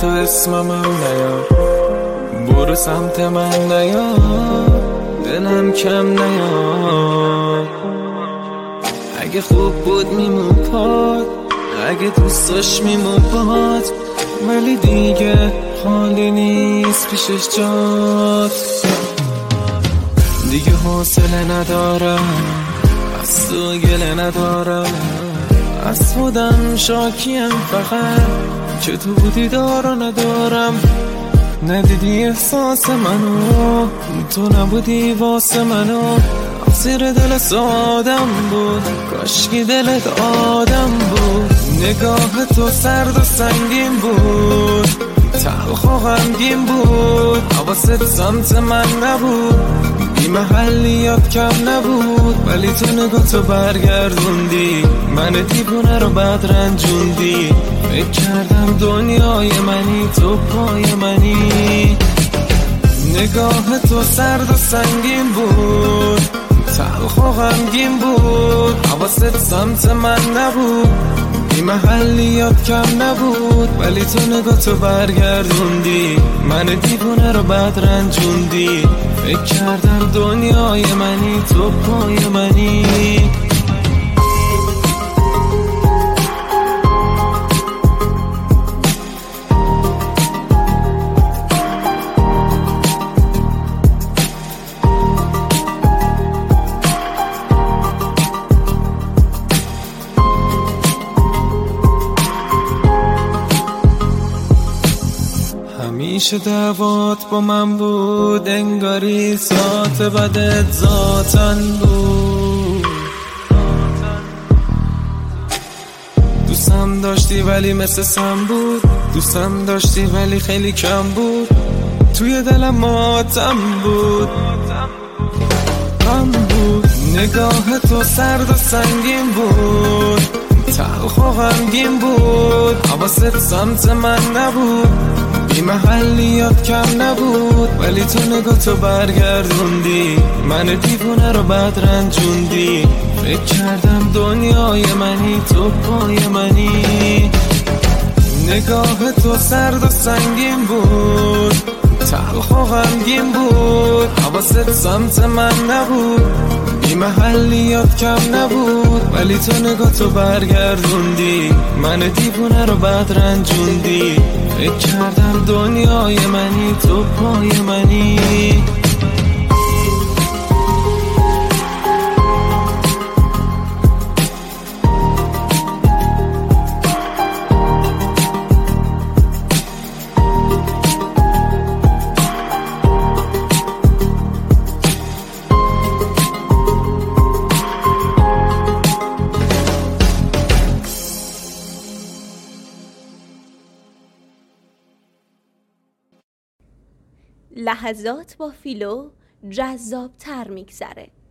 حتی اسمم هم نیار، برو سمت من نیار، دلم کم نیار. اگه خوب بود میمون پاد، اگه دوست داشت میمون پاد، ولی دیگه خالی نیست پیشش جات. دیگه حوصله ندارم، از تو گله ندارم، از خودم شاکیم فقط که تو بودی دارا ندارم. ندیدی احساس منو، تو نبودی واسه منو، زیر دل سادم بود، کاشکی دلت آدم بود. نگاه تو سرد و سنگین بود، تلخ و غمگین بود، حواست سمت من نبود، بی محلیات کم نبود، ولی تو نگاه تو برگردوندی، من دیوونه رو بد رنجوندی. فکر کردم دنیای منی، تو پای منی. نگاه تو سرد و سنگین بود، تلخ و غمگین بود، حواست سمت من نبود، بی محلیات کم نبود، ولی تو نگاه تو برگردوندی، من دیوونه رو بد رنجوندی. فکر کردم دنیای منی، تو پای منی. همیشه دعوات با من بود، انگاری ذات بدت ذاتن بود. دوستم داشتی ولی مثل سم بود، دوستم داشتی ولی خیلی کم بود، توی دلم ماتم بود، غم بود. نگاه تو سرد و سنگین بود، تلخ و غمگین بود، حواست سمت من نبود، بی محلیات کم نبود، ولی تو نگاه تو برگردوندی، من دیوونه رو بد رنجوندی. فکر کردم دنیای منی، تو پای منی. نگاه تو سرد و سنگین بود، تلخ و غمگین بود، حواست سمت من نبود، بی محلیات کم نبود، ولی تو نگاه تو برگردوندی، من دیوونه رو بد رنجوندی. فکر کردم دنیای منی، تو پای منی. لحظات با فیلو جذاب تر میگذره.